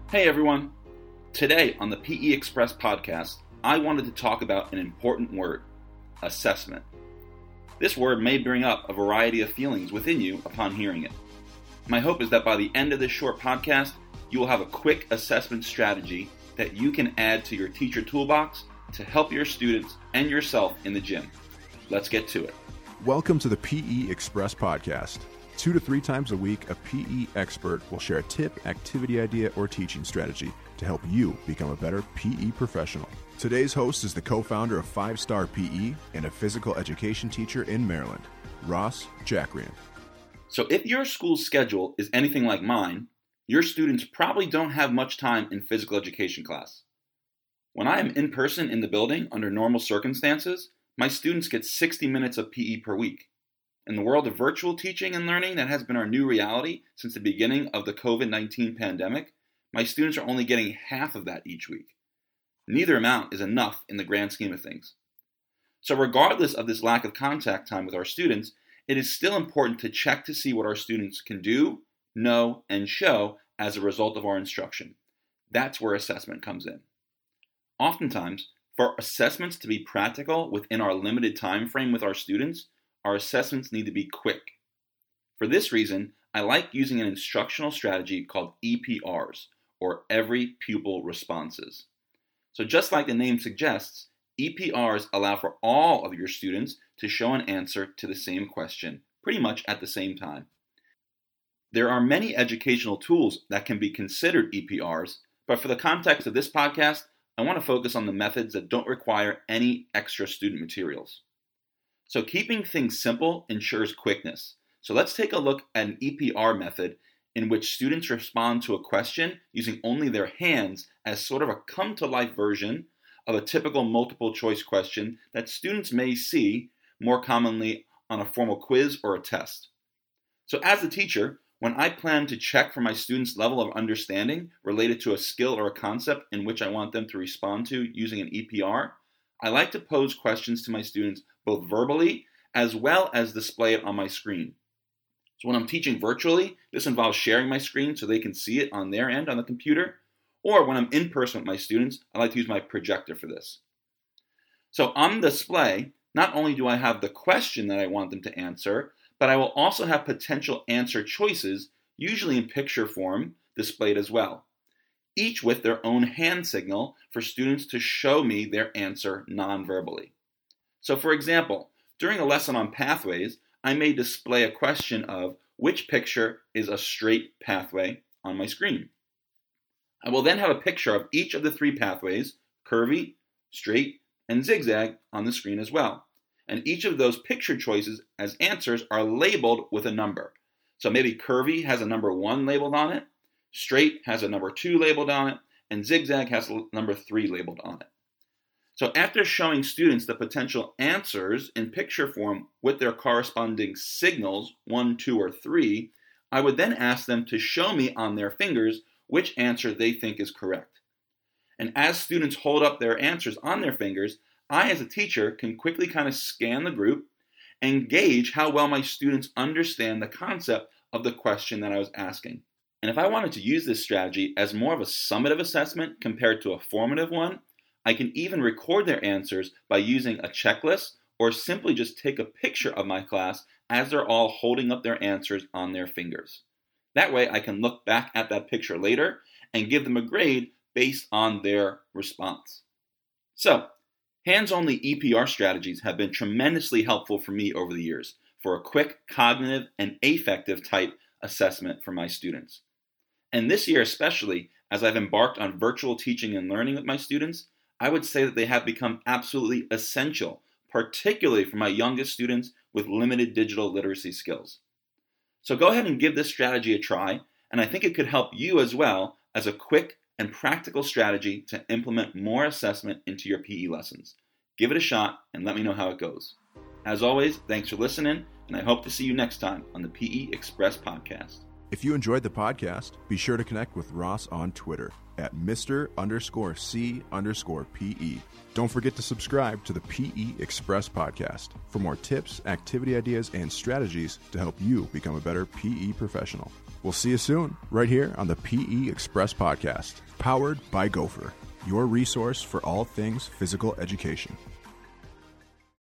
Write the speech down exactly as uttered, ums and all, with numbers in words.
Hey everyone! Today on the P E Express podcast, I wanted to talk about an important word, assessment. This word may bring up a variety of feelings within you upon hearing it. My hope is that by the end of this short podcast, you will have a quick assessment strategy that you can add to your teacher toolbox to help your students and yourself in the gym. Let's get to it. Welcome to the P E Express podcast. Two to three times a week, a P E expert will share a tip, activity idea, or teaching strategy to help you become a better P E professional. Today's host is the co-founder of Five Star P E and a physical education teacher in Maryland, Ross Jakrian. So if your school's schedule is anything like mine, your students probably don't have much time in physical education class. When I am in person in the building under normal circumstances, my students get sixty minutes of P E per week. In the world of virtual teaching and learning that has been our new reality since the beginning of the covid nineteen pandemic, my students are only getting half of that each week. Neither amount is enough in the grand scheme of things. So regardless of this lack of contact time with our students, it is still important to check to see what our students can do, know, and show as a result of our instruction. That's where assessment comes in. Oftentimes, for assessments to be practical within our limited time frame with our students, our assessments need to be quick. For this reason, I like using an instructional strategy called E P Rs, or Every Pupil Responses. So just like the name suggests, E P Rs allow for all of your students to show an answer to the same question, pretty much at the same time. There are many educational tools that can be considered E P Rs, but for the context of this podcast, I want to focus on the methods that don't require any extra student materials. So keeping things simple ensures quickness. So let's take a look at an E P R method in which students respond to a question using only their hands as sort of a come-to-life version of a typical multiple choice question that students may see more commonly on a formal quiz or a test. So as a teacher, when I plan to check for my students' level of understanding related to a skill or a concept in which I want them to respond to using an E P R, I like to pose questions to my students both verbally as well as display it on my screen. So when I'm teaching virtually, this involves sharing my screen so they can see it on their end on the computer, or when I'm in person with my students, I like to use my projector for this. So on display, not only do I have the question that I want them to answer, but I will also have potential answer choices, usually in picture form, displayed as well, each with their own hand signal for students to show me their answer non-verbally. So for example, during a lesson on pathways, I may display a question of which picture is a straight pathway on my screen. I will then have a picture of each of the three pathways, curvy, straight, and zigzag, on the screen as well. And each of those picture choices as answers are labeled with a number. So maybe curvy has a number one labeled on it, straight has a number two labeled on it, and zigzag has a number three labeled on it. So after showing students the potential answers in picture form with their corresponding signals, one, two, or three, I would then ask them to show me on their fingers which answer they think is correct. And as students hold up their answers on their fingers, I as a teacher can quickly kind of scan the group and gauge how well my students understand the concept of the question that I was asking. And if I wanted to use this strategy as more of a summative assessment compared to a formative one, I can even record their answers by using a checklist or simply just take a picture of my class as they're all holding up their answers on their fingers. That way I can look back at that picture later and give them a grade based on their response. So, hands-only E P R strategies have been tremendously helpful for me over the years for a quick cognitive and affective type assessment for my students. And this year especially, as I've embarked on virtual teaching and learning with my students, I would say that they have become absolutely essential, particularly for my youngest students with limited digital literacy skills. So go ahead and give this strategy a try, and I think it could help you as well as a quick and practical strategy to implement more assessment into your P E lessons. Give it a shot and let me know how it goes. As always, thanks for listening, and I hope to see you next time on the P E Express podcast. If you enjoyed the podcast, be sure to connect with Ross on Twitter at Mister underscore C underscore PE. Don't forget to subscribe to the P E Express podcast for more tips, activity ideas, and strategies to help you become a better P E professional. We'll see you soon, right here on the P E Express Podcast, powered by Gopher, your resource for all things physical education.